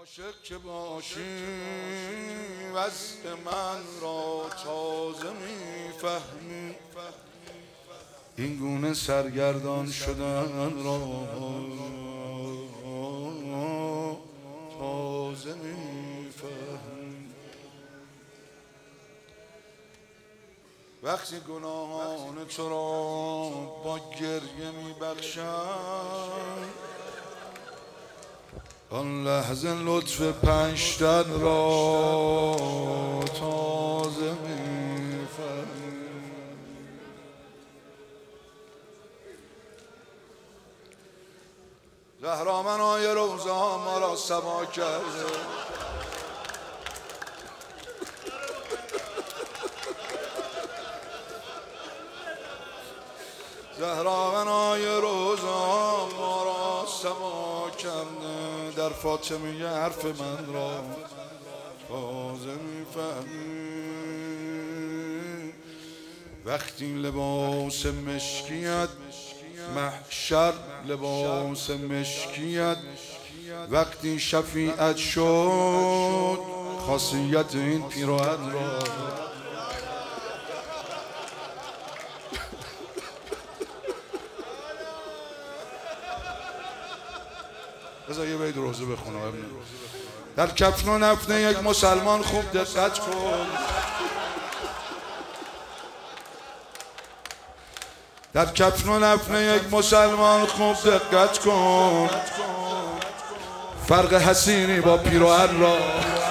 عاشق که باشی وضع من را تازه میفهمی، این گونه سرگردان شدن را تازه میفهمی. وقتی گناهان تو را با گریه میبخشم، آن لحظه لطف پنجتن را تازه میفهمی. زهرا منای روزه ها ما را سما کرده، زهرا منای روزه ها ما را سما کرده، در فاطمه حرف من را تازه میفهمی. وقتی لباس مشکیت محشر لباس مشکیت، وقتی شفیعت شد خاصیت این پیراهن را. بذار یه بیت روزه بخونم. در کفن و نفن یک مسلمان خوب دقت کن، در کفن و نفن یک مسلمان خوب دقت کن، فرق حسینی با پیراهن را.